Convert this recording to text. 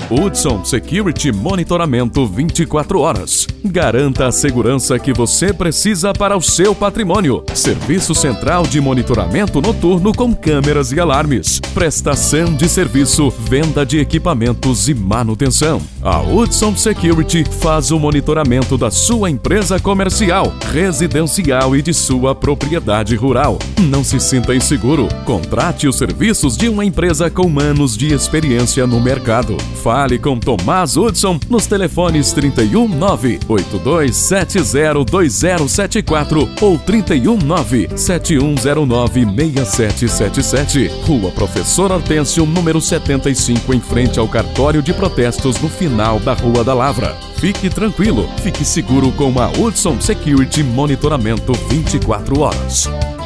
Hudson Security Monitoramento 24 horas. Garanta a segurança que você precisa para o seu patrimônio. Serviço central de monitoramento noturno com câmeras e alarmes. Prestação de serviço, venda de equipamentos e manutenção. A Hudson Security faz o monitoramento da sua empresa comercial, residencial e de sua propriedade rural. Não se sinta inseguro. Contrate os serviços de uma empresa com anos de experiência no mercado. Fale com Tomás Hudson nos telefones 319-8270-2074 ou 319-7109-6777. Rua Professor Hortêncio, número 75, em frente ao cartório de protestos, no final da Rua da Lavra. Fique tranquilo, fique seguro com a Hudson Security Monitoramento 24 horas.